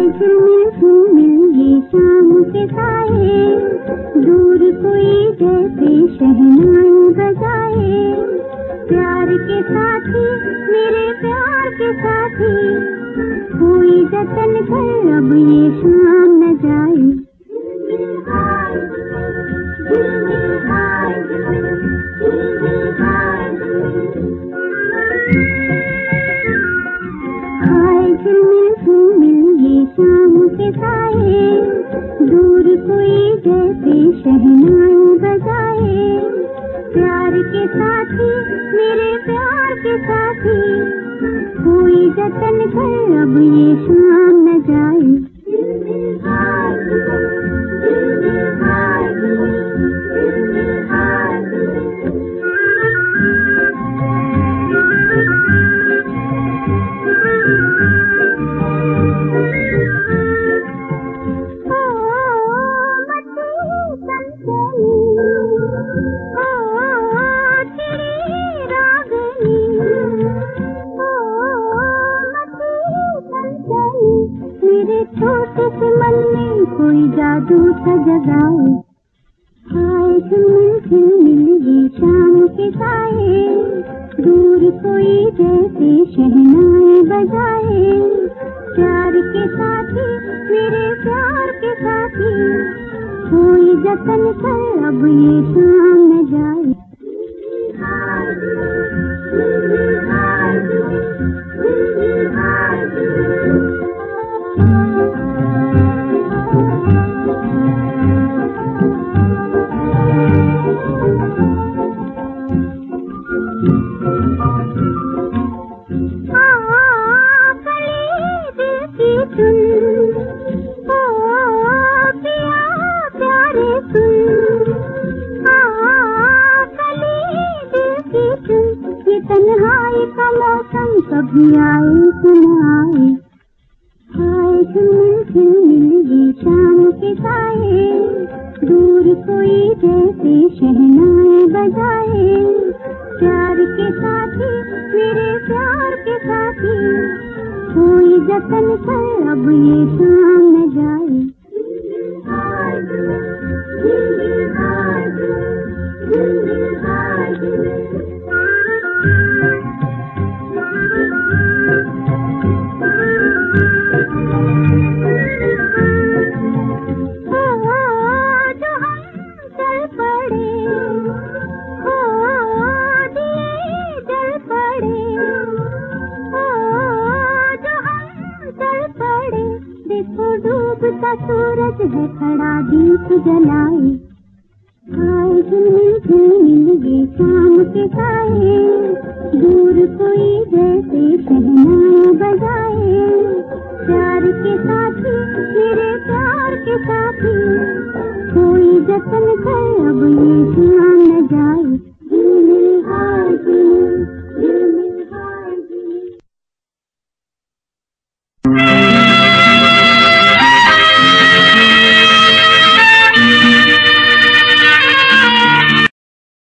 झिलमिल झिलमिल ये शाम के साए, दूर कोई जैसे शहनाई बजाए। प्यार के साथी मेरे प्यार के साथी, कोई जतन कर अब ये शाम न जाए। हाय झिलमिल झिलमिल ये शाम के साए, दूर कोई जैसे शहनाई बजाए। प्यार के साथी मेरे प्यार के साथी, कोई जतन कर अब ये शाम न जाए। मेरे छोटे से मन में कोई जादू सा जगाए। हाय झिलमिल झिलमिल ये शाम के साए, दूर कोई जैसे शहनाई बजाए। प्यार के साथी मेरे प्यार के साथी, कोई जतन कर अब ये शाम न जाए। तन्हाई का मौसम कभी आए सुनाए। हाय झिलमिल झिलमिल ये शाम के साए, दूर कोई जैसे शहनाई बजाए। प्यार के साथी मेरे प्यार के साथी, कोई जतन कर अब ये शाम न जाए। डूबता सूरज है खड़ा दीप जलाए। हाय झिलमिल झिलमिल ये शाम के साए, दूर कोई जैसे शहनाई बजाए। प्यार के साथी मेरे प्यार के साथी, कोई जतन कर अब ये शाम